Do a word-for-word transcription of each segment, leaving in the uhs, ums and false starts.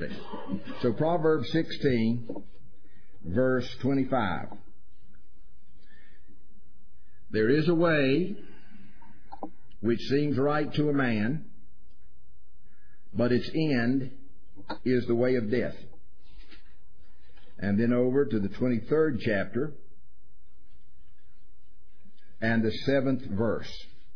Okay. So Proverbs sixteen, verse twenty-five. There is a way which seems right to a man, but its end is the way of death. And then over to the twenty-third chapter and the seventh verse.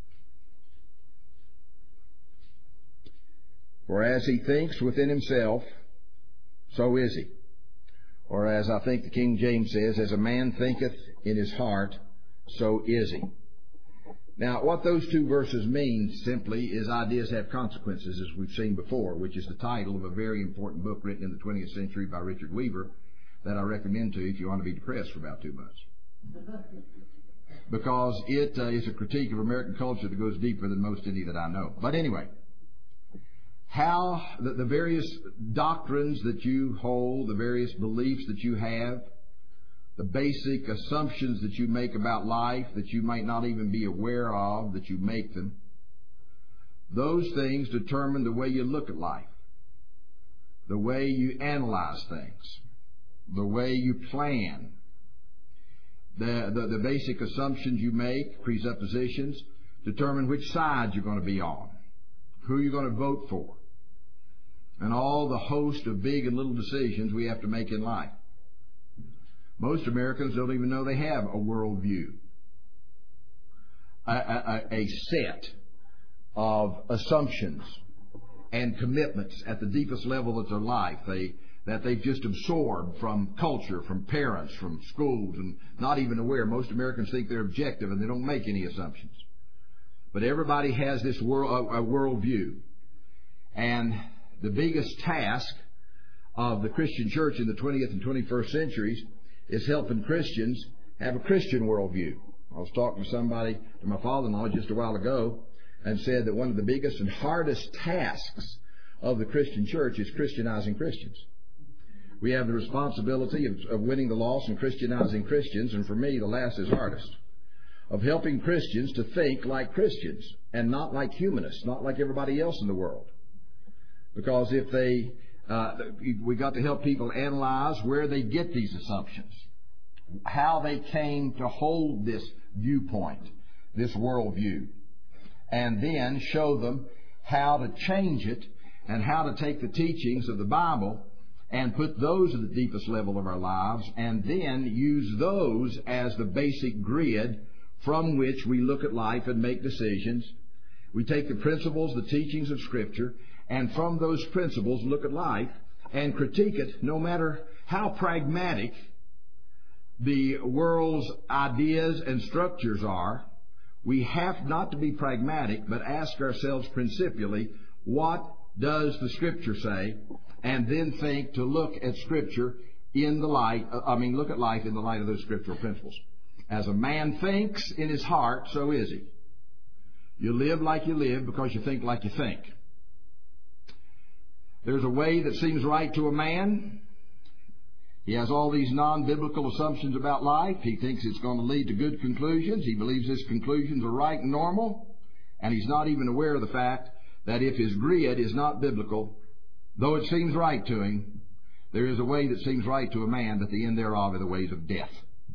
For as he thinks within himself, so is he. Or as I think the King James says, as a man thinketh in his heart, so is he. Now, what those two verses mean simply is ideas have consequences, as we've seen before, which is the title of a very important book written in the twentieth century by Richard Weaver that I recommend to you if you want to be depressed for about two months. Because it uh, is a critique of American culture that goes deeper than most any that I know. But anyway, how the, the various doctrines that you hold, the various beliefs that you have, the basic assumptions that you make about life that you might not even be aware of, that you make them, those things determine the way you look at life, the way you analyze things, the way you plan. The, the, the basic assumptions you make, presuppositions, determine which side you're going to be on, who you're going to vote for, and all the host of big and little decisions we have to make in life. Most Americans don't even know they have a worldview, a, a, a set of assumptions and commitments at the deepest level of their life they, that they've just absorbed from culture, from parents, from schools, and not even aware. Most Americans think they're objective and they don't make any assumptions. But everybody has this world, a, a worldview. And the biggest task of the Christian church in the twentieth and twenty-first centuries is helping Christians have a Christian worldview. I was talking to somebody, to my father-in-law just a while ago, and said that one of the biggest and hardest tasks of the Christian church is Christianizing Christians. We have the responsibility of, of winning the lost and Christianizing Christians, and for me, the last is hardest, of helping Christians to think like Christians and not like humanists, not like everybody else in the world. Because if they, uh, we got to help people analyze where they get these assumptions, how they came to hold this viewpoint, this worldview, and then show them how to change it and how to take the teachings of the Bible and put those at the deepest level of our lives, and then use those as the basic grid from which we look at life and make decisions. We take the principles, the teachings of Scripture, and from those principles look at life and critique it, no matter how pragmatic the world's ideas and structures are. We have not to be pragmatic, but ask ourselves principially, what does the Scripture say? And then think to look at Scripture in the light, I mean, look at life in the light of those scriptural principles. As a man thinks in his heart, so is he. You live like you live because you think like you think. There's a way that seems right to a man. He has all these non-biblical assumptions about life. He thinks it's going to lead to good conclusions. He believes his conclusions are right and normal. And he's not even aware of the fact that if his grid is not biblical, though it seems right to him, there is a way that seems right to a man, but the end thereof are the ways of death.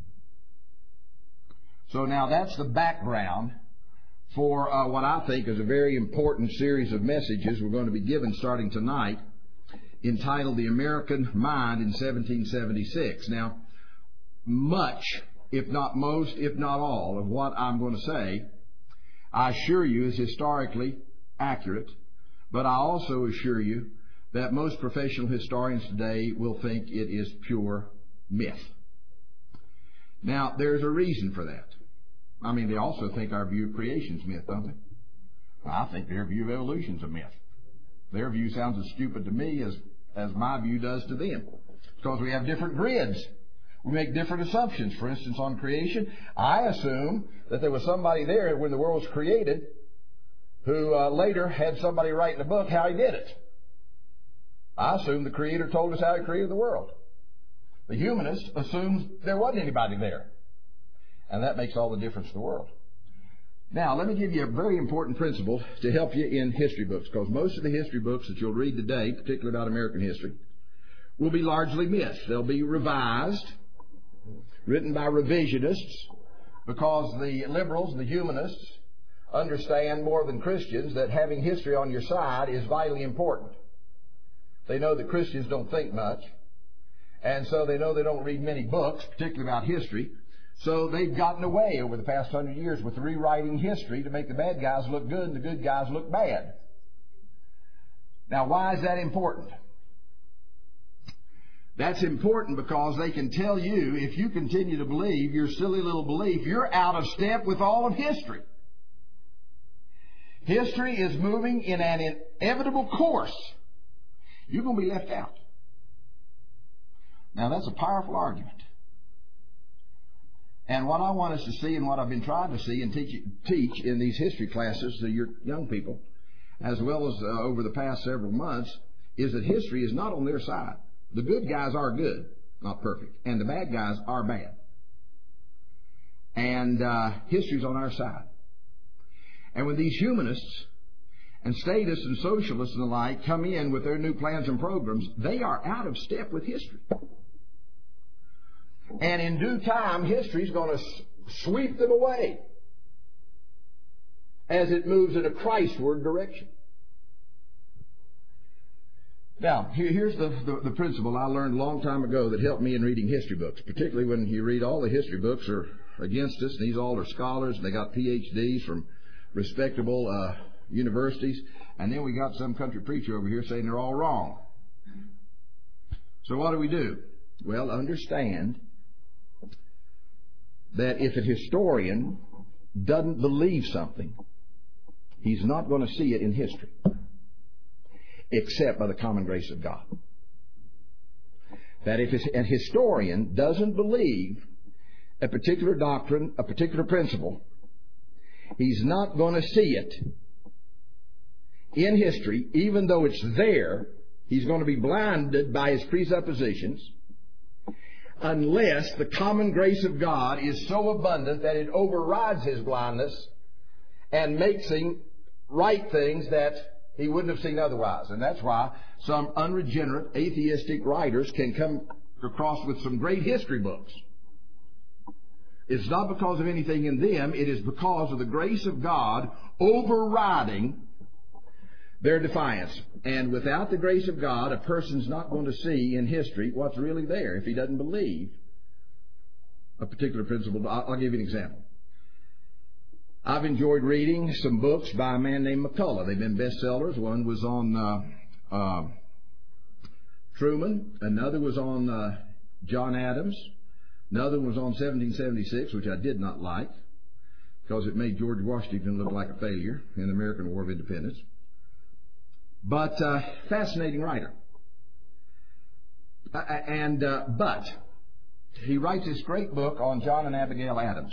So now that's the background for uh, what I think is a very important series of messages we're going to be given starting tonight, entitled The American Mind in seventeen seventy-six. Now, much, if not most, if not all, of what I'm going to say, I assure you is historically accurate, but I also assure you that most professional historians today will think it is pure myth. Now, there's a reason for that. I mean, they also think our view of creation's myth, don't they? I think their view of evolution's a myth. Their view sounds as stupid to me as, as my view does to them, because we have different grids. We make different assumptions. For instance, on creation, I assume that there was somebody there when the world was created who uh, later had somebody write in a book how he did it. I assume the Creator told us how He created the world. The humanist assumes there wasn't anybody there. And that makes all the difference in the world. Now, let me give you a very important principle to help you in history books, because most of the history books that you'll read today, particularly about American history, will be largely myths. They'll be revised, written by revisionists, because the liberals, the humanists, understand more than Christians that having history on your side is vitally important. They know that Christians don't think much, and so they know they don't read many books, particularly about history. So they've gotten away over the past hundred years with rewriting history to make the bad guys look good and the good guys look bad. Now, why is that important? That's important because they can tell you, if you continue to believe your silly little belief, you're out of step with all of history. History is moving in an inevitable course. You're going to be left out. Now, that's a powerful argument. And what I want us to see, and what I've been trying to see and teach, teach in these history classes to your young people, as well as uh, over the past several months, is that history is not on their side. The good guys are good, not perfect, and the bad guys are bad. And uh, history's on our side. And when these humanists and statists and socialists and the like come in with their new plans and programs, they are out of step with history. And in due time, history's going to sweep them away as it moves in a Christward direction. Now, here's the, the, the principle I learned a long time ago that helped me in reading history books, particularly when you read all the history books are against us, and these all are scholars, and they got P H Ds from respectable uh, universities, and then we got some country preacher over here saying they're all wrong. So what do we do? Well, understand that if a historian doesn't believe something, he's not going to see it in history, except by the common grace of God. That if a historian doesn't believe a particular doctrine, a particular principle, he's not going to see it in history, even though it's there. He's going to be blinded by his presuppositions, unless the common grace of God is so abundant that it overrides his blindness and makes him write things that he wouldn't have seen otherwise. And that's why some unregenerate atheistic writers can come across with some great history books. It's not because of anything in them. It is because of the grace of God overriding their defiance. And without the grace of God, a person's not going to see in history what's really there if he doesn't believe a particular principle. I'll give you an example. I've enjoyed reading some books by a man named McCullough. They've been bestsellers. One was on uh, uh, Truman. Another was on uh, John Adams. Another one was on seventeen seventy-six, which I did not like because it made George Washington look like a failure in the American War of Independence. But uh, fascinating writer. Uh, and uh, but he writes this great book on John and Abigail Adams.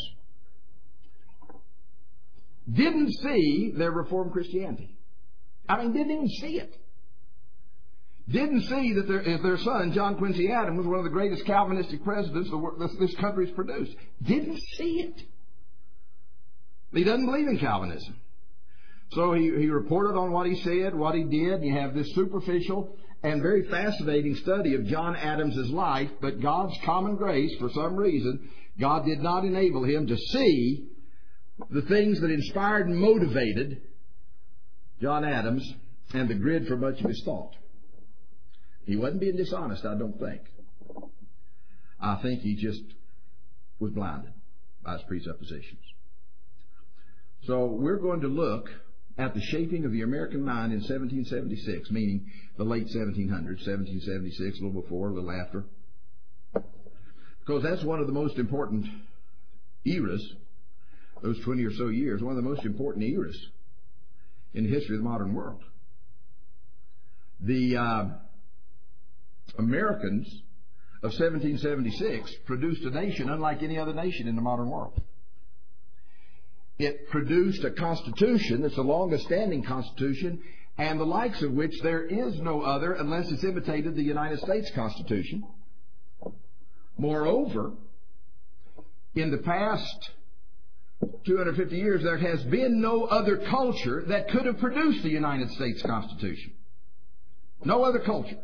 Didn't see their Reformed Christianity. I mean, didn't even see it. Didn't see that their, their son, John Quincy Adams, was one of the greatest Calvinistic presidents this, this country's produced. Didn't see it. He doesn't believe in Calvinism. So he, he reported on what he said, what he did, and you have this superficial and very fascinating study of John Adams' life, but God's common grace, for some reason, God did not enable him to see the things that inspired and motivated John Adams and the grid for much of his thought. He wasn't being dishonest, I don't think. I think he just was blinded by his presuppositions. So we're going to look at the shaping of the American mind in seventeen seventy-six, meaning the late seventeen hundreds, seventeen seventy-six, a little before, a little after. Because that's one of the most important eras, those twenty or so years, one of the most important eras in the history of the modern world. The uh, Americans of seventeen seventy-six produced a nation unlike any other nation in the modern world. It produced a constitution that's the longest standing constitution, and the likes of which there is no other unless it's imitated the United States Constitution. Moreover, in the past two hundred fifty years, there has been no other culture that could have produced the United States Constitution. No other culture.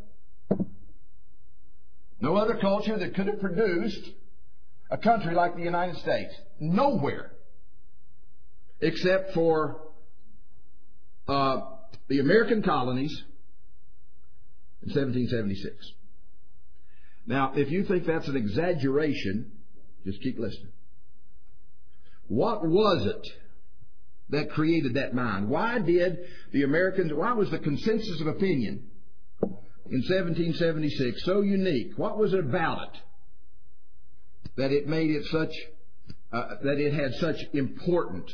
No other culture that could have produced a country like the United States. Nowhere. Except for uh, the American colonies in seventeen seventy-six. Now, if you think that's an exaggeration, just keep listening. What was it that created that mind? Why did the Americans, why was the consensus of opinion in seventeen seventy-six so unique? What was it about it that it made it such, uh, that it had such important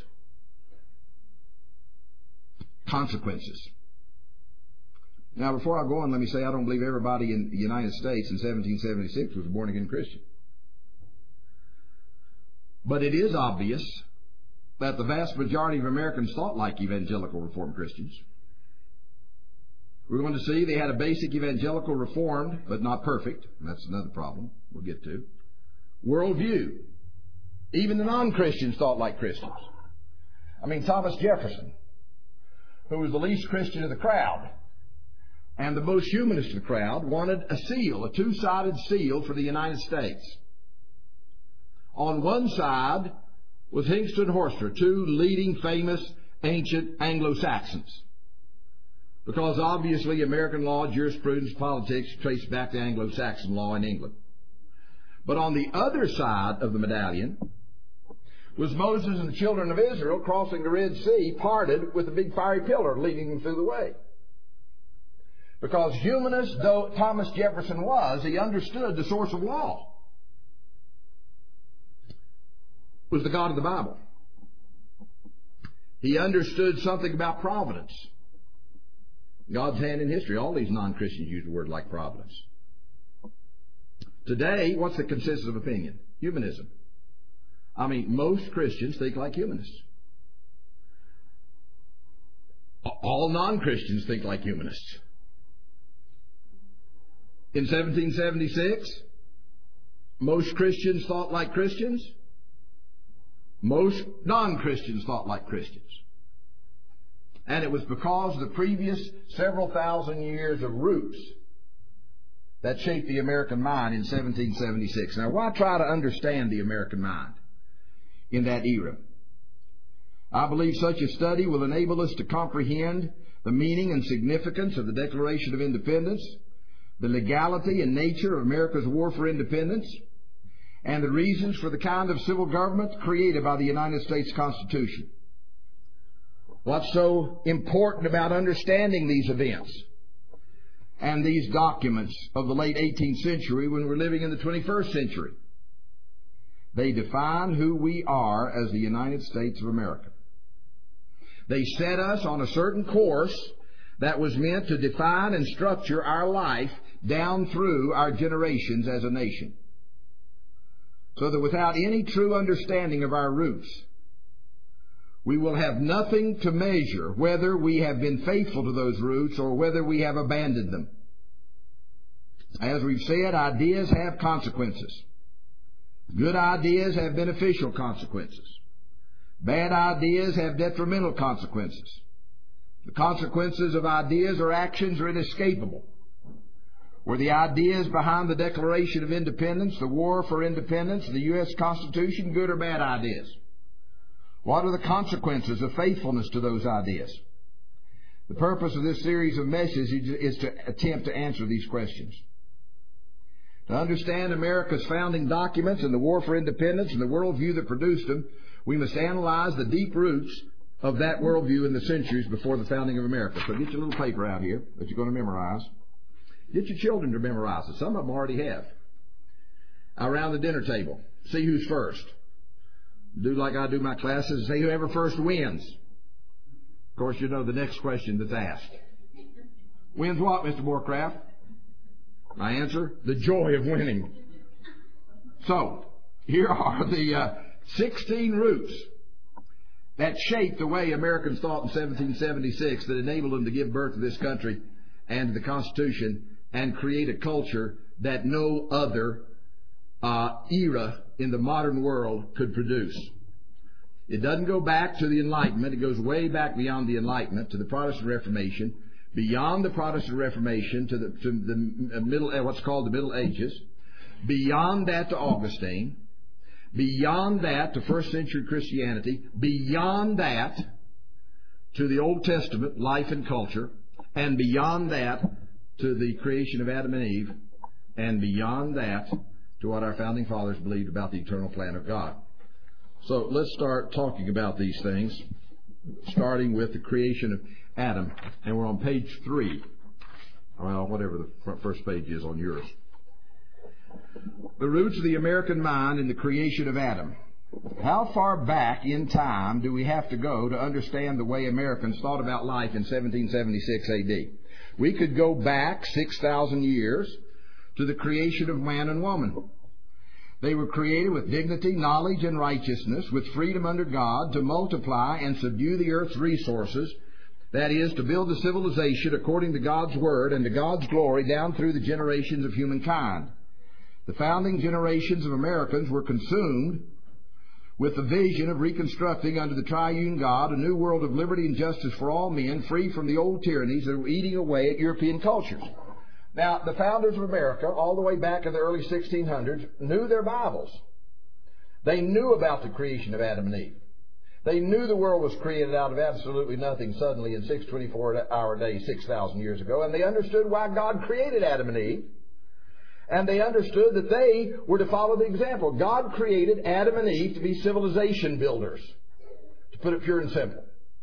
consequences? Now, before I go on, let me say I don't believe everybody in the United States in seventeen seventy-six was a born-again Christian. But it is obvious that the vast majority of Americans thought like evangelical Reformed Christians. We're going to see they had a basic evangelical Reformed, but not perfect. That's another problem we'll get to. Worldview. Even the non-Christians thought like Christians. I mean, Thomas Jefferson, who was the least Christian of the crowd and the most humanist of the crowd, wanted a seal, a two-sided seal for the United States. On one side was Hincks and Horster, two leading famous ancient Anglo-Saxons. Because obviously American law, jurisprudence, politics trace back to Anglo-Saxon law in England. But on the other side of the medallion was Moses and the children of Israel crossing the Red Sea, parted with a big fiery pillar leading them through the way. Because humanist though Thomas Jefferson was, he understood the source of law was the God of the Bible. He understood something about providence. God's hand in history. All these non-Christians use the word like providence. Today, what's the consensus of opinion? Humanism. I mean, most Christians think like humanists. All non-Christians think like humanists. In seventeen seventy-six, most Christians thought like Christians. Most non-Christians thought like Christians. And it was because of the previous several thousand years of roots that shaped the American mind in seventeen seventy-six. Now, why try to understand the American mind in that era? I believe such a study will enable us to comprehend the meaning and significance of the Declaration of Independence, the legality and nature of America's war for independence, and the reasons for the kind of civil government created by the United States Constitution. What's so important about understanding these events and these documents of the late eighteenth century when we're living in the twenty-first century? They define who we are as the United States of America. They set us on a certain course that was meant to define and structure our life down through our generations as a nation. So that without any true understanding of our roots, we will have nothing to measure whether we have been faithful to those roots or whether we have abandoned them. As we've said, ideas have consequences. Good ideas have beneficial consequences. Bad ideas have detrimental consequences. The consequences of ideas or actions are inescapable. Were the ideas behind the Declaration of Independence, the war for independence, the U S Constitution, good or bad ideas? What are the consequences of faithfulness to those ideas? The purpose of this series of messages is to attempt to answer these questions. To understand America's founding documents and the war for independence and the worldview that produced them, we must analyze the deep roots of that worldview in the centuries before the founding of America. So get your little paper out here that you're going to memorize. Get your children to memorize it. Some of them already have. Around the dinner table. See who's first. Do like I do my classes. Say whoever first wins. Of course, you know the next question that's asked. Wins what, Mister Moorcraft? My answer, the joy of winning. So, here are the uh, sixteen roots that shaped the way Americans thought in seventeen seventy-six that enabled them to give birth to this country and to the Constitution and create a culture that no other uh, era in the modern world could produce. It doesn't go back to the Enlightenment. It goes way back beyond the Enlightenment to the Protestant Reformation, beyond the Protestant Reformation to the, to the middle, what's called the Middle Ages, beyond that to Augustine, beyond that to first century Christianity, beyond that to the Old Testament, life and culture, and beyond that to the creation of Adam and Eve, and beyond that to what our founding fathers believed about the eternal plan of God. So let's start talking about these things, starting with the creation of Adam. And we're on page three. Well, whatever the front, first page is on yours. The roots of the American mind in the creation of Adam. How far back in time do we have to go to understand the way Americans thought about life in seventeen seventy-six A D? We could go back six thousand years to the creation of man and woman. They were created with dignity, knowledge, and righteousness, with freedom under God to multiply and subdue the earth's resources. That is, to build a civilization according to God's Word and to God's glory down through the generations of humankind. The founding generations of Americans were consumed with the vision of reconstructing under the triune God a new world of liberty and justice for all men, free from the old tyrannies that were eating away at European cultures. Now, the founders of America, all the way back in the early sixteen hundreds, knew their Bibles. They knew about the creation of Adam and Eve. They knew the world was created out of absolutely nothing suddenly in six twenty-four hour days six thousand years ago. And they understood why God created Adam and Eve. And they understood that they were to follow the example. God created Adam and Eve to be civilization builders, to put it pure and simple.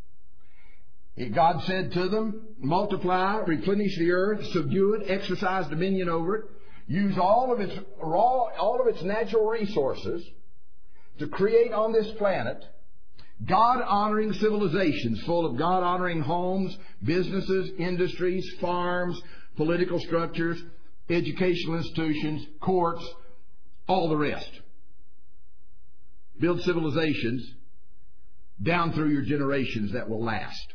God said to them, multiply, replenish the earth, subdue it, exercise dominion over it, use all of its raw, all of its natural resources to create on this planet God-honoring civilizations full of God-honoring homes, businesses, industries, farms, political structures, educational institutions, courts, all the rest. Build civilizations down through your generations that will last.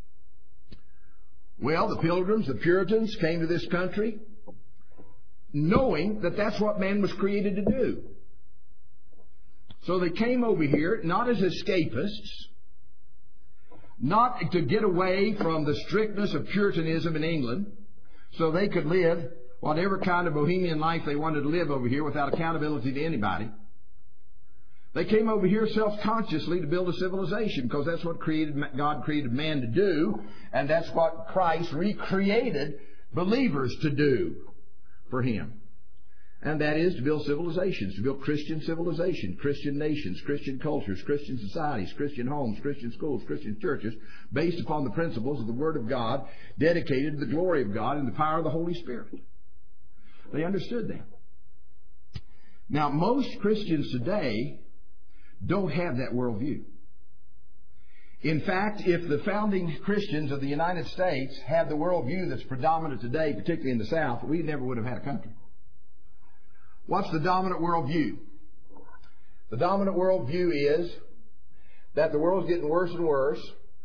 Well, the Pilgrims, the Puritans, came to this country knowing that that's what man was created to do. So they came over here not as escapists, not to get away from the strictness of Puritanism in England, so they could live whatever kind of bohemian life they wanted to live over here without accountability to anybody. They came over here self-consciously to build a civilization because that's what created God created man to do, and that's what Christ recreated believers to do for Him. And that is to build civilizations, to build Christian civilization, Christian nations, Christian cultures, Christian societies, Christian homes, Christian schools, Christian churches, based upon the principles of the Word of God, dedicated to the glory of God and the power of the Holy Spirit. They understood that. Now, most Christians today don't have that worldview. In fact, if the founding Christians of the United States had the worldview that's predominant today, particularly in the South, we never would have had a country. What's the dominant worldview? The dominant worldview is that the world's getting worse and worse,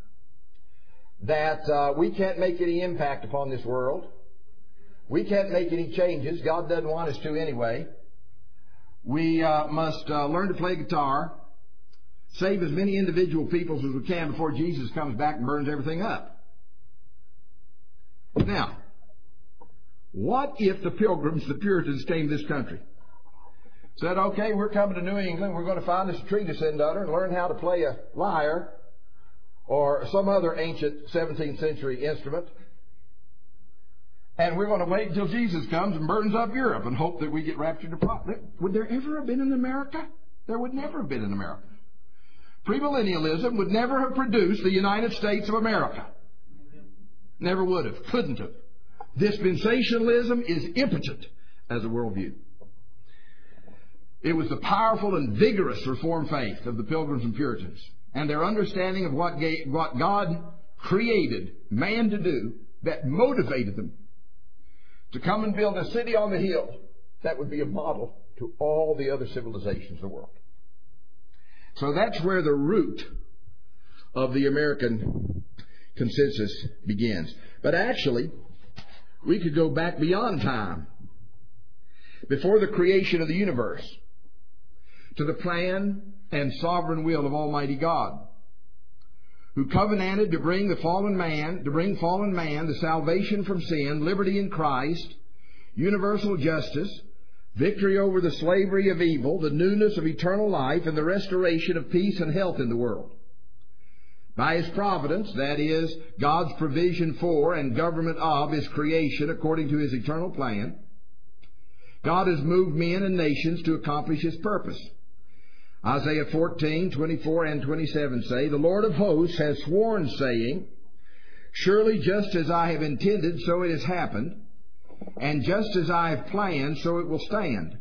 that uh, we can't make any impact upon this world, we can't make any changes, God doesn't want us to anyway, we uh, must uh, learn to play guitar, save as many individual peoples as we can before Jesus comes back and burns everything up. Now, what if the Pilgrims, the Puritans, came to this country? Said, okay, we're coming to New England, we're going to find us a tree to send under and learn how to play a lyre or some other ancient seventeenth century instrument. And we're going to wait until Jesus comes and burns up Europe and hope that we get raptured to prophet. Would there ever have been in America? There would never have been in America. Premillennialism would never have produced the United States of America. Never would have. Couldn't have. Dispensationalism is impotent as a worldview. It was the powerful and vigorous Reformed faith of the Pilgrims and Puritans and their understanding of what God created man to do that motivated them to come and build a city on the hill that would be a model to all the other civilizations of the world. So that's where the root of the American consensus begins. But actually, we could go back beyond time, before the creation of the universe, to the plan and sovereign will of Almighty God, who covenanted to bring the fallen man, to bring fallen man the salvation from sin, liberty in Christ, universal justice, victory over the slavery of evil, the newness of eternal life, and the restoration of peace and health in the world. By His providence, that is, God's provision for and government of His creation according to His eternal plan, God has moved men and nations to accomplish His purpose. Isaiah fourteen, twenty-four and twenty-seven say, "The Lord of hosts has sworn, saying, Surely just as I have intended, so it has happened, and just as I have planned, so it will stand.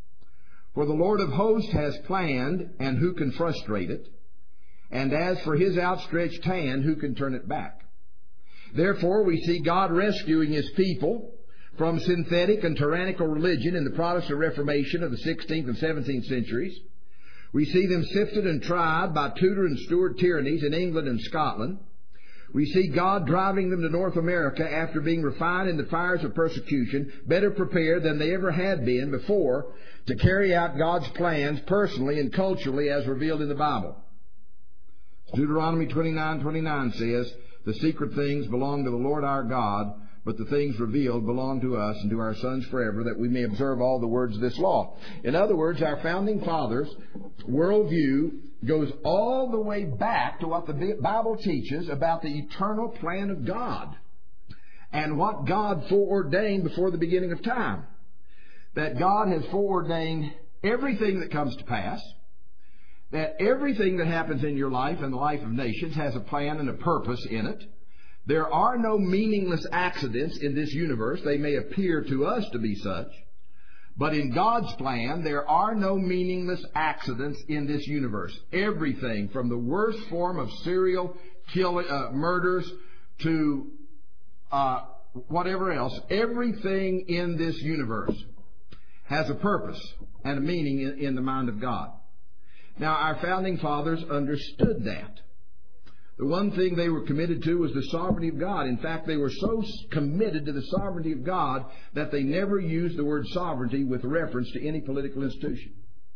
For the Lord of hosts has planned, and who can frustrate it? And as for His outstretched hand, who can turn it back?" Therefore, we see God rescuing His people from synthetic and tyrannical religion in the Protestant Reformation of the sixteenth and seventeenth centuries. We see them sifted and tried by Tudor and Stuart tyrannies in England and Scotland. We see God driving them to North America after being refined in the fires of persecution, better prepared than they ever had been before to carry out God's plans personally and culturally as revealed in the Bible. Deuteronomy twenty-nine twenty-nine says, "The secret things belong to the Lord our God, but the things revealed belong to us and to our sons forever, that we may observe all the words of this law." In other words, our founding fathers' worldview goes all the way back to what the Bible teaches about the eternal plan of God and what God foreordained before the beginning of time. That God has foreordained everything that comes to pass, that everything that happens in your life and the life of nations has a plan and a purpose in it. There are no meaningless accidents in this universe. They may appear to us to be such, but in God's plan, there are no meaningless accidents in this universe. Everything from the worst form of serial kill, uh, murders to uh, whatever else, everything in this universe has a purpose and a meaning in, in the mind of God. Now, our founding fathers understood that. The one thing they were committed to was the sovereignty of God. In fact, they were so committed to the sovereignty of God that they never used the word sovereignty with reference to any political institution.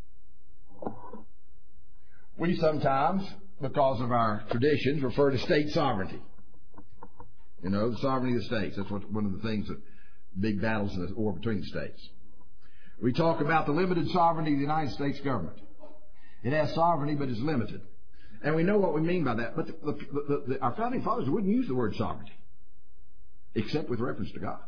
We sometimes, because of our traditions, refer to state sovereignty. You know, the sovereignty of the states. That's what, one of the things that big battles in the war between the states. We talk about the limited sovereignty of the United States government. It has sovereignty, but it's limited. And we know what we mean by that. But the, the, the, the, our founding fathers wouldn't use the word sovereignty, except with reference to God.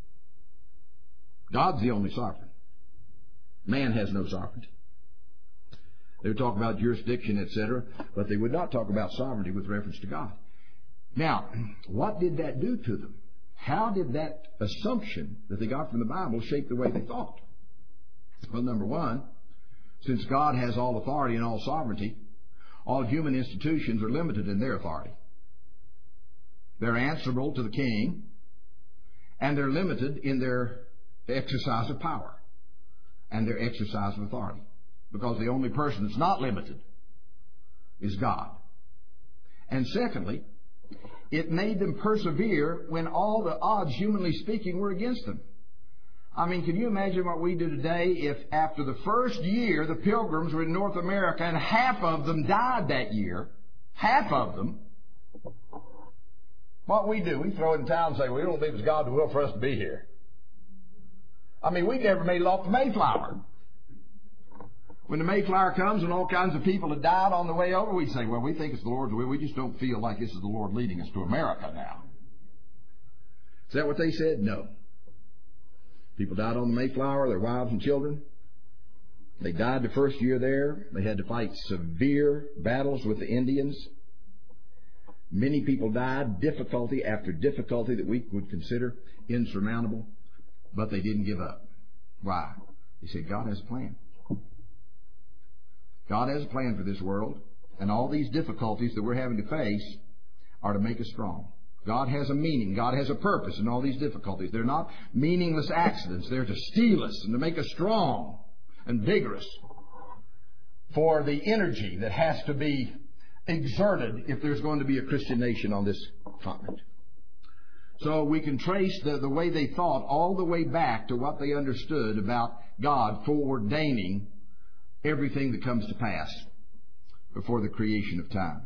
God's the only sovereign. Man has no sovereignty. They would talk about jurisdiction, et cetera, but they would not talk about sovereignty with reference to God. Now, what did that do to them? How did that assumption that they got from the Bible shape the way they thought? Well, number one, since God has all authority and all sovereignty, all human institutions are limited in their authority. They're answerable to the king, and they're limited in their exercise of power and their exercise of authority, because the only person that's not limited is God. And secondly, it made them persevere when all the odds, humanly speaking, were against them. I mean, can you imagine what we do today if after the first year the Pilgrims were in North America and half of them died that year? Half of them. What we do, we throw it in town and say, we don't believe it's God's will for us to be here. I mean, we never made it off the Mayflower. When the Mayflower comes and all kinds of people have died on the way over, we say, well, we think it's the Lord's will. We just don't feel like this is the Lord leading us to America now. Is that what they said? No. People died on the Mayflower, their wives and children. They died the first year there. They had to fight severe battles with the Indians. Many people died, difficulty after difficulty that we would consider insurmountable, but they didn't give up. Why? They said, God has a plan. God has a plan for this world, and all these difficulties that we're having to face are to make us strong. God has a meaning. God has a purpose in all these difficulties. They're not meaningless accidents. They're to steel us and to make us strong and vigorous for the energy that has to be exerted if there's going to be a Christian nation on this continent. So we can trace the, the way they thought all the way back to what they understood about God foreordaining everything that comes to pass before the creation of time.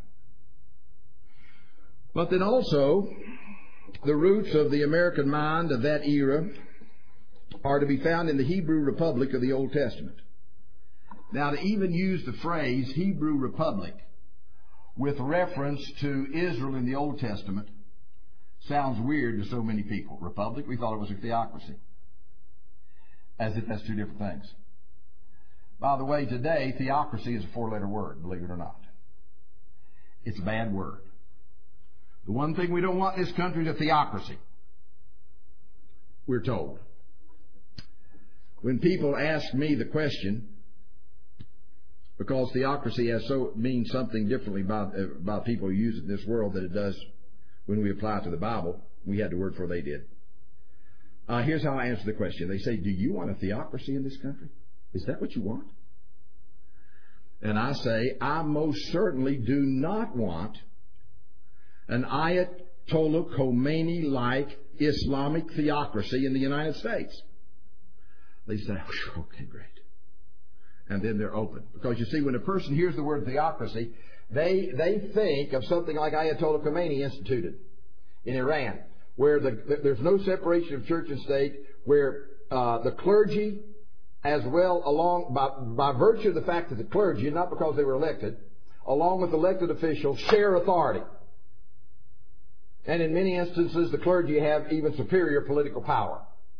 But then also, the roots of the American mind of that era are to be found in the Hebrew Republic of the Old Testament. Now, to even use the phrase Hebrew Republic with reference to Israel in the Old Testament sounds weird to so many people. Republic, we thought it was a theocracy. As if that's two different things. By the way, today, theocracy is a four-letter word, believe it or not. It's a bad word. The one thing we don't want in this country is a theocracy, we're told. When people ask me the question, because theocracy has so means something differently by, by people who use it in this world than it does when we apply it to the Bible, we had the word before they did. Uh, here's how I answer the question. They say, do you want a theocracy in this country? Is that what you want? And I say, I most certainly do not want an Ayatollah Khomeini-like Islamic theocracy in the United States. They say, okay, great. And then they're open. Because you see, when a person hears the word theocracy, they they think of something like Ayatollah Khomeini instituted in Iran, where the, there's no separation of church and state, where uh, the clergy, as well, along by, by virtue of the fact that the clergy, not because they were elected, along with elected officials, share authority. And in many instances, the clergy have even superior political power.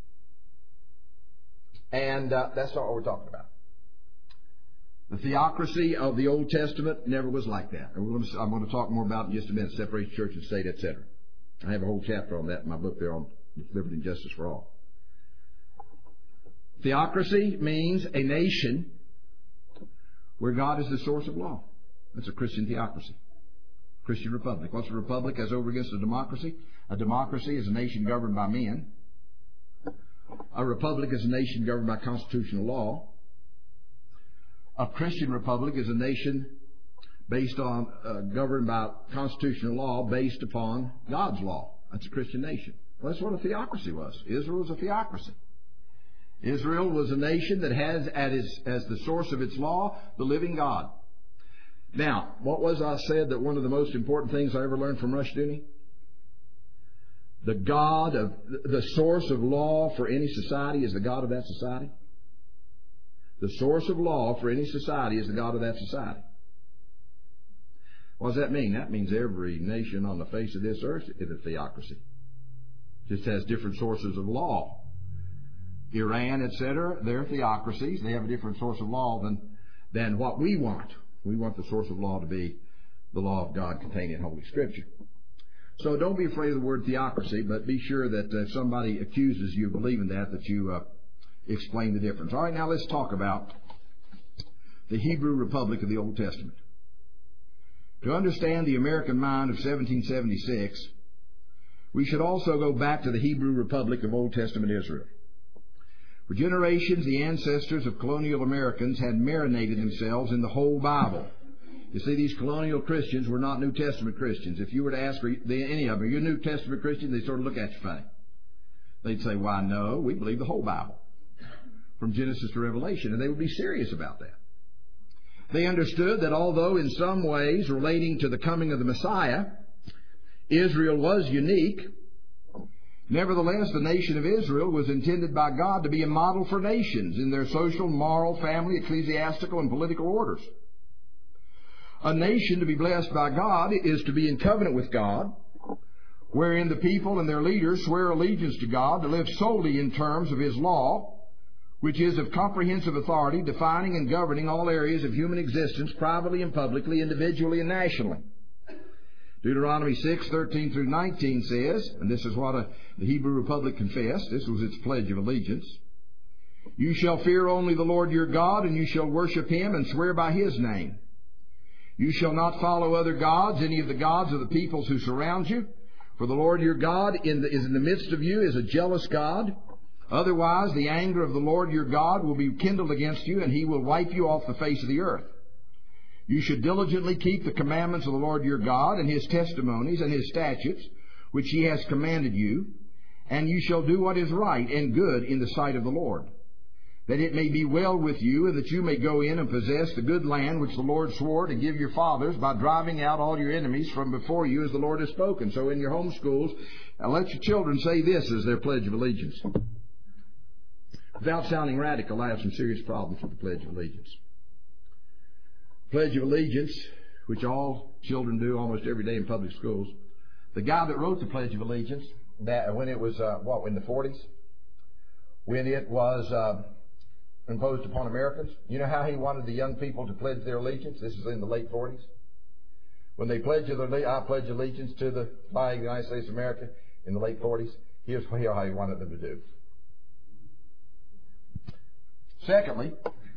And uh, that's not what we're talking about. The theocracy of the Old Testament never was like that. I'm going to talk more about it in just a minute, separation of church and state, et cetera. I have a whole chapter on that in my book there on Liberty and Justice for All. Theocracy means a nation where God is the source of law. That's a Christian theocracy. Christian republic. What's a republic as over against a democracy? A democracy is a nation governed by men. A republic is a nation governed by constitutional law. A Christian republic is a nation based on, uh, governed by constitutional law based upon God's law. That's a Christian nation. Well, that's what a theocracy was. Israel was a theocracy. Israel was a nation that has at its, as the source of its law, the living God. Now, what was I said that one of the most important things I ever learned from Rushdoony? The God of, the source of law for any society is the God of that society. The source of law for any society is the God of that society. What does that mean? That means every nation on the face of this earth is a theocracy. Just has different sources of law. Iran, et cetera, they're theocracies. They have a different source of law than, than what we want. We want the source of law to be the law of God contained in Holy Scripture. So don't be afraid of the word theocracy, but be sure that if somebody accuses you of believing that, that you uh, explain the difference. All right, now let's talk about the Hebrew Republic of the Old Testament. To understand the American mind of seventeen seventy-six, we should also go back to the Hebrew Republic of Old Testament Israel. For generations, the ancestors of colonial Americans had marinated themselves in the whole Bible. You see, these colonial Christians were not New Testament Christians. If you were to ask any of them, are you a New Testament Christian? They sort of look at you funny. They'd say, why, no, we believe the whole Bible, from Genesis to Revelation. And they would be serious about that. They understood that although in some ways relating to the coming of the Messiah, Israel was unique, nevertheless, the nation of Israel was intended by God to be a model for nations in their social, moral, family, ecclesiastical, and political orders. A nation to be blessed by God is to be in covenant with God, wherein the people and their leaders swear allegiance to God to live solely in terms of His law, which is of comprehensive authority, defining and governing all areas of human existence, privately and publicly, individually and nationally. Deuteronomy six, thirteen through nineteen says, and this is what a, the Hebrew Republic confessed, this was its pledge of allegiance, you shall fear only the Lord your God, and you shall worship Him and swear by His name. You shall not follow other gods, any of the gods of the peoples who surround you, for the Lord your God in the, is in the midst of you, is a jealous God. Otherwise, the anger of the Lord your God will be kindled against you, and He will wipe you off the face of the earth. You should diligently keep the commandments of the Lord your God, and His testimonies and His statutes, which He has commanded you, and you shall do what is right and good in the sight of the Lord. that it may be well with you, and that you may go in and possess the good land which the Lord swore to give your fathers by driving out all your enemies from before you, as the Lord has spoken. So in your home schools, uh, let your children say this as their Pledge of Allegiance. Without sounding radical, I have some serious problems with the Pledge of Allegiance. Pledge of Allegiance, which all children do almost every day in public schools. The guy that wrote the Pledge of Allegiance, that when it was, uh, what, in the forties? When it was uh, imposed upon Americans, you know how he wanted the young people to pledge their allegiance? This is in the late forties. When they pledged their, I pledge allegiance to the flag of the United States of America in the late forties, here's how he wanted them to do. Secondly,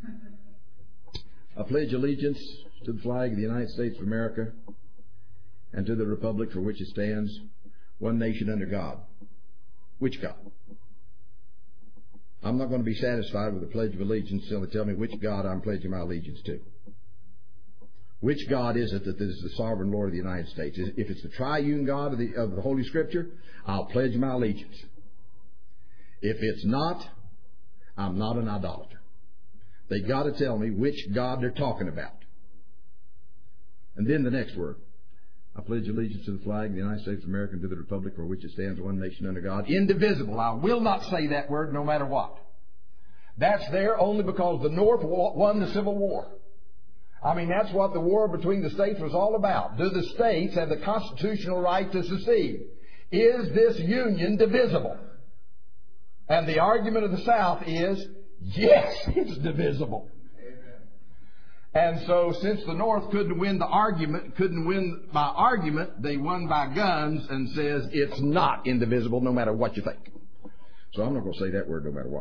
I pledge allegiance to the flag of the United States of America and to the republic for which it stands, one nation under God. Which God? I'm not going to be satisfied with the Pledge of Allegiance until they tell me which God I'm pledging my allegiance to. Which God is it that is the sovereign Lord of the United States? If it's the triune God of the, of the Holy Scripture, I'll pledge my allegiance. If it's not, I'm not an idolater. They got to tell me which God they're talking about. And then the next word. I pledge allegiance to the flag of the United States of America and to the republic for which it stands, one nation under God, indivisible. I will not say that word no matter what. That's there only because the North won the Civil War. I mean, that's what the war between the states was all about. Do the states have the constitutional right to secede? Is this union divisible? And the argument of the South is, yes, it's divisible. And so since the North couldn't win the argument, couldn't win by argument, they won by guns and says it's not indivisible no matter what you think. So I'm not going to say that word no matter what.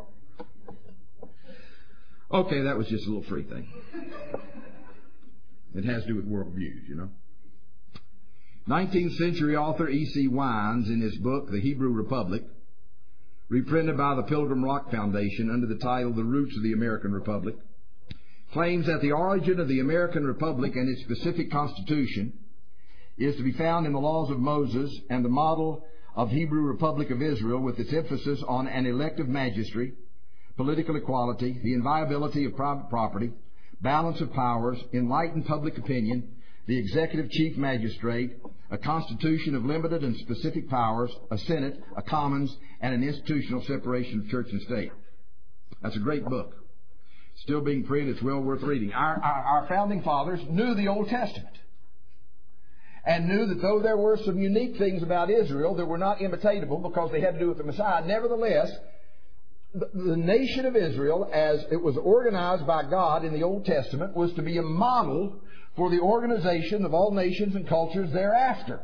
Okay, that was just a little free thing. It has to do with worldviews, you know. nineteenth century author E C Wines, in his book, The Hebrew Republic, reprinted by the Pilgrim Rock Foundation under the title The Roots of the American Republic, claims that the origin of the American Republic and its specific constitution is to be found in the laws of Moses and the model of Hebrew Republic of Israel, with its emphasis on an elective magistracy, political equality, the inviolability of private property, balance of powers, enlightened public opinion, the executive chief magistrate, a constitution of limited and specific powers, a Senate, a Commons, and an institutional separation of church and state. That's a great book. Still being printed, it's well worth reading. Our, our, our founding fathers knew the Old Testament and knew that though there were some unique things about Israel that were not imitatable because they had to do with the Messiah, nevertheless, the, the nation of Israel, as it was organized by God in the Old Testament, was to be a model for the organization of all nations and cultures thereafter.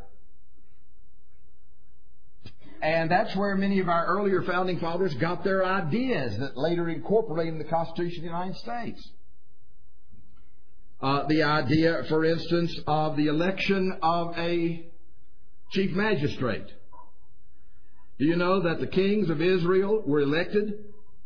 And that's where many of our earlier founding fathers got their ideas that later incorporated in the Constitution of the United States. Uh, the idea, for instance, of the election of a chief magistrate. Do you know that the kings of Israel were elected?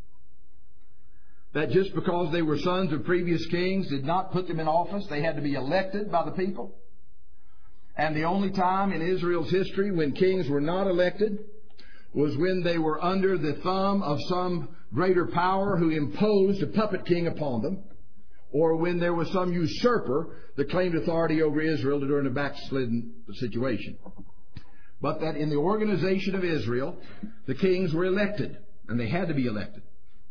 That just because they were sons of previous kings did not put them in office. They had to be elected by the people. And the only time in Israel's history when kings were not elected was when they were under the thumb of some greater power who imposed a puppet king upon them, or when there was some usurper that claimed authority over Israel during a backslidden situation. But that in the organization of Israel, the kings were elected, and they had to be elected.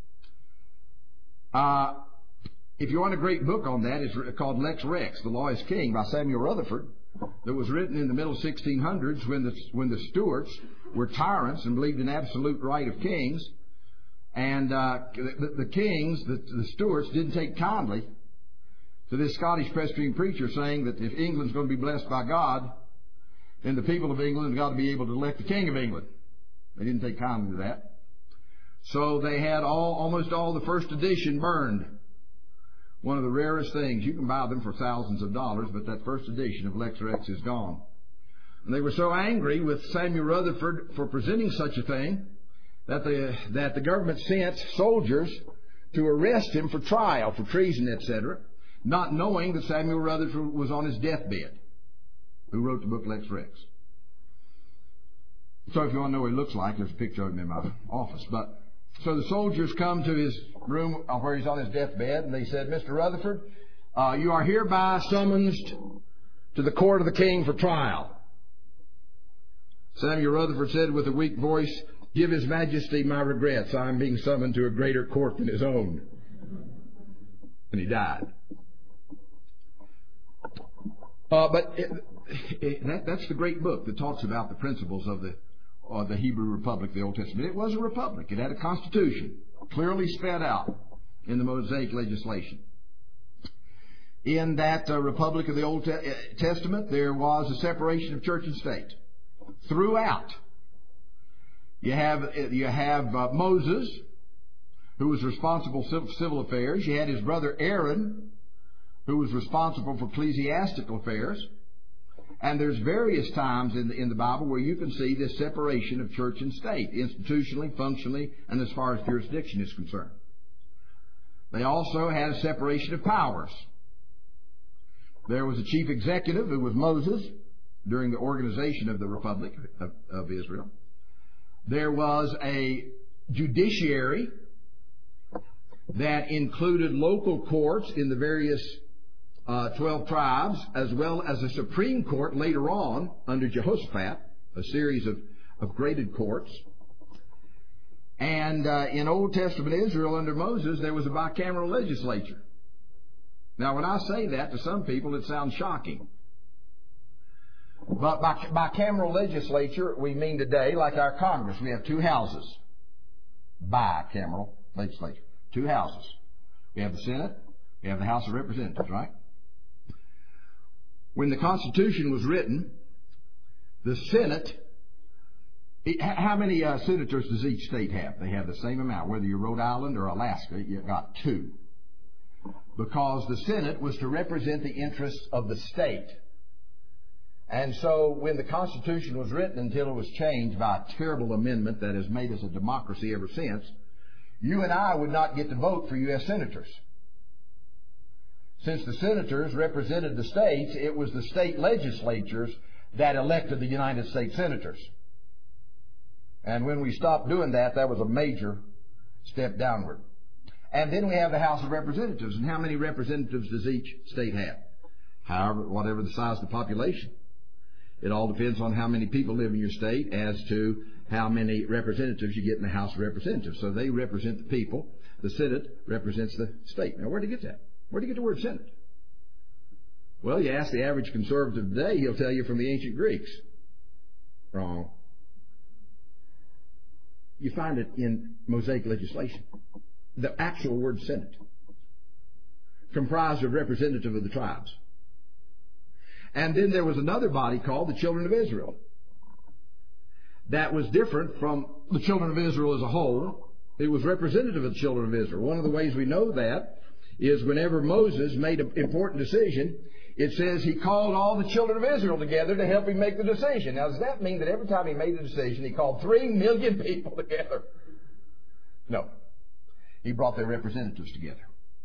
Uh, if you want a great book on that, it's called Lex Rex, The Law is King, by Samuel Rutherford, that was written in the middle sixteen hundreds when the, when the Stuarts were tyrants and believed in absolute right of kings. And uh, the, the kings, the, the Stuarts, didn't take kindly to this Scottish Presbyterian preacher saying that if England's going to be blessed by God, then the people of England have got to be able to elect the King of England. They didn't take kindly to that. So they had all almost all the first edition burned. One of the rarest things. You can buy them for thousands of dollars, but that first edition of Lex Rex is gone. And they were so angry with Samuel Rutherford for presenting such a thing that the, that the government sent soldiers to arrest him for trial, for treason, et cetera, not knowing that Samuel Rutherford was on his deathbed, who wrote the book Lex Rex. So if you want to know what he looks like, there's a picture of him in my office. But So the soldiers come to his room where he's on his deathbed, and they said, Mister Rutherford, uh, you are hereby summoned to the court of the king for trial. Samuel Rutherford said with a weak voice, give His Majesty my regrets. I am being summoned to a greater court than his own. And he died. Uh, but it, it, that, that's the great book that talks about the principles of the uh, the Hebrew Republic, the Old Testament. It was a republic. It had a constitution, clearly spelled out in the Mosaic legislation. In that uh, Republic of the Old Te- Testament, there was a separation of church and state throughout. You have you have uh, Moses, who was responsible for civil affairs. You had his brother Aaron, who was responsible for ecclesiastical affairs. And there's various times in the, in the Bible where you can see this separation of church and state, institutionally, functionally, and as far as jurisdiction is concerned. They also had a separation of powers. There was a chief executive, who was Moses, during the organization of the Republic of, of Israel. There was a judiciary that included local courts in the various uh, twelve tribes, as well as a Supreme Court later on under Jehoshaphat, a series of, of graded courts. And uh, in Old Testament Israel under Moses, there was a bicameral legislature. Now, when I say that, to some people it sounds shocking. But by bicameral legislature, we mean today, like our Congress, we have two houses. Bicameral legislature. Two houses. We have the Senate, we have the House of Representatives, right? When the Constitution was written, the Senate, it, how many uh, senators does each state have? They have the same amount. Whether you're Rhode Island or Alaska, you've got two. Because the Senate was to represent the interests of the state. And so when the Constitution was written, until it was changed by a terrible amendment that has made us a democracy ever since, you and I would not get to vote for U S senators. Since the senators represented the states, it was the state legislatures that elected the United States senators. And when we stopped doing that, that was a major step downward. And then we have the House of Representatives. And how many representatives does each state have? However, whatever the size of the population. It all depends on how many people live in your state as to how many representatives you get in the House of Representatives. So they represent the people. The Senate represents the state. Now, where did you get that? Where did you get the word Senate? Well, you ask the average conservative today, he'll tell you from the ancient Greeks. Wrong. You find it in Mosaic legislation. The actual word Senate. Comprised of representative of the tribes. And then there was another body called the Children of Israel. That was different from the Children of Israel as a whole. It was representative of the Children of Israel. One of the ways we know that is whenever Moses made an important decision, it says he called all the children of Israel together to help him make the decision. Now, does that mean that every time he made a decision, he called three million people together? No. He brought their representatives together.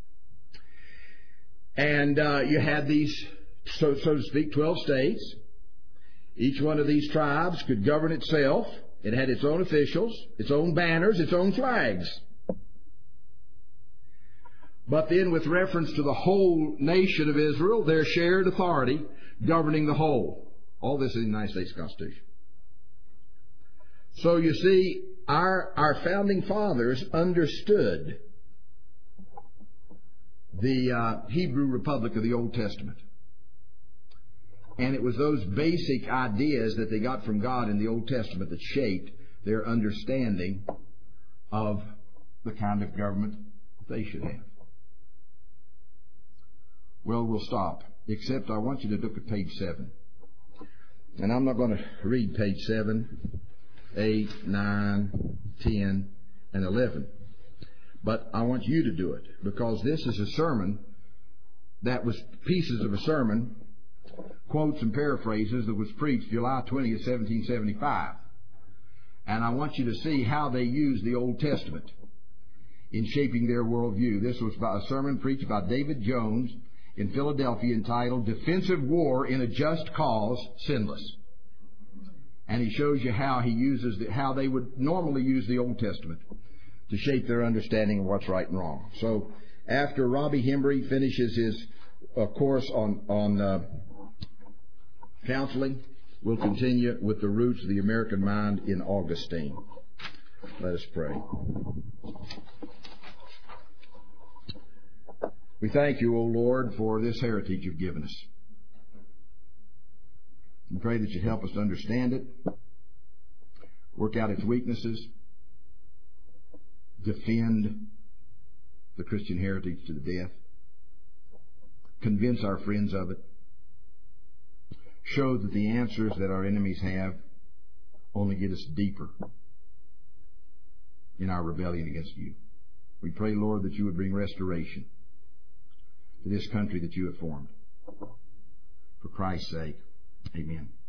And uh, you had these, so, so to speak, twelve states. Each one of these tribes could govern itself. It had its own officials, its own banners, its own flags. But then with reference to the whole nation of Israel, their shared authority governing the whole. All this is in the United States Constitution. So you see, our, our founding fathers understood the uh, Hebrew Republic of the Old Testament. And it was those basic ideas that they got from God in the Old Testament that shaped their understanding of the kind of government they should have. Well, we'll stop, except I want you to look at page seven. And I'm not going to read page seven, eight, nine, ten, and eleven. But I want you to do it, because this is a sermon that was pieces of a sermon, quotes and paraphrases, that was preached July twentieth, seventeen seventy-five. And I want you to see how they used the Old Testament in shaping their worldview. This was a sermon preached by David Jones in Philadelphia entitled Defensive War in a Just Cause, Sinless. And he shows you how he uses the, how they would normally use the Old Testament to shape their understanding of what's right and wrong. So after Robbie Hembry finishes his uh, course on, on uh, counseling, we'll continue with the roots of the American mind in Augustine. Let us pray. We thank you, O Lord, for this heritage you've given us. We pray that you help us to understand it, work out its weaknesses, defend the Christian heritage to the death, convince our friends of it, show that the answers that our enemies have only get us deeper in our rebellion against you. We pray, Lord, that you would bring restoration to this country that you have formed. For Christ's sake, amen.